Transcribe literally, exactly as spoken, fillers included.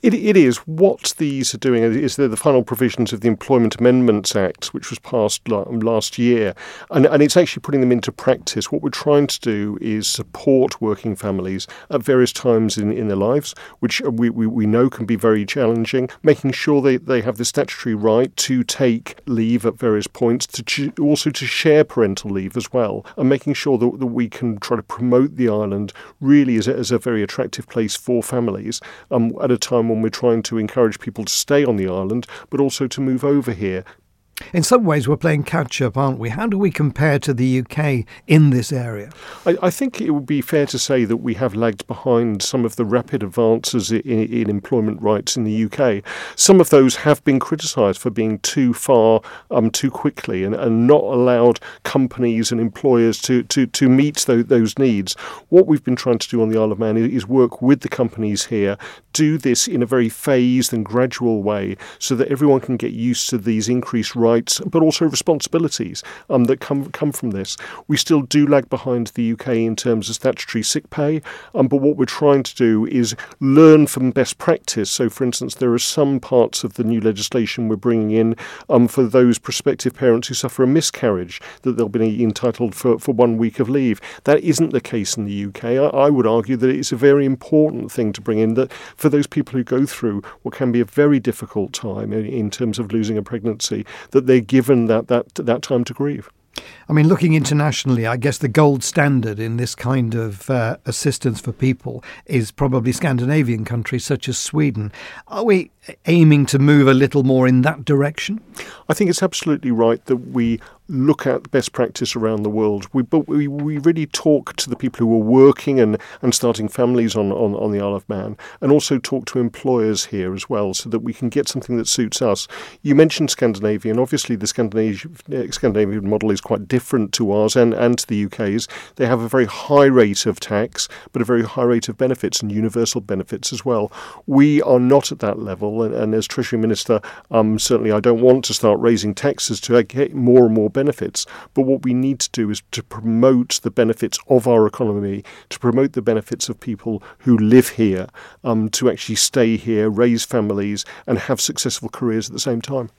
It, it is. What these are doing is they're the final provisions of the Employment Amendments Act, which was passed last year, and, and it's actually putting them into practice. What we're trying to do is support working families at various times in, in their lives, which we, we, we know can be very challenging, making sure they, they have the statutory right to take leave at various points, to ch- also to share parental leave as well, and making sure that, that we can try to promote the island really as a, as a very attractive place for families um, at a time when we're trying to encourage people to stay on the island, but also to move over here. In some ways, we're playing catch-up, aren't we? How do we compare to the U K in this area? I, I think it would be fair to say that we have lagged behind some of the rapid advances in, in employment rights in the U K. Some of those have been criticised for being too far, um, too quickly, and, and not allowed companies and employers to, to, to meet those, those needs. What we've been trying to do on the Isle of Man is work with the companies here, do this in a very phased and gradual way so that everyone can get used to these increased rights, but also responsibilities um, that come come from this. We still do lag behind the U K in terms of statutory sick pay, um, but what we're trying to do is learn from best practice. So, for instance, there are some parts of the new legislation we're bringing in um, for those prospective parents who suffer a miscarriage, that they'll be entitled for, for one week of leave. That isn't the case in the U K. I, I would argue that it's a very important thing to bring in, that for those people who go through what can be a very difficult time in, in terms of losing a pregnancy, that they're given that, that, that time to grieve. I mean, looking internationally, I guess the gold standard in this kind of uh, assistance for people is probably Scandinavian countries such as Sweden. Are we aiming to move a little more in that direction? I think it's absolutely right that we look at best practice around the world. We but we, we really talk to the people who are working and, and starting families on, on, on the Isle of Man, and also talk to employers here as well, so that we can get something that suits us. You mentioned Scandinavia, and obviously the Scandinavian, Scandinavian model is quite different to ours and, and to the U K's. They have a very high rate of tax, but a very high rate of benefits and universal benefits as well. We are not at that level, and, and as Treasury Minister, um, certainly I don't want to start raising taxes to get more and more benefits, but what we need to do is to promote the benefits of our economy, to promote the benefits of people who live here, um, to actually stay here, raise families and have successful careers at the same time.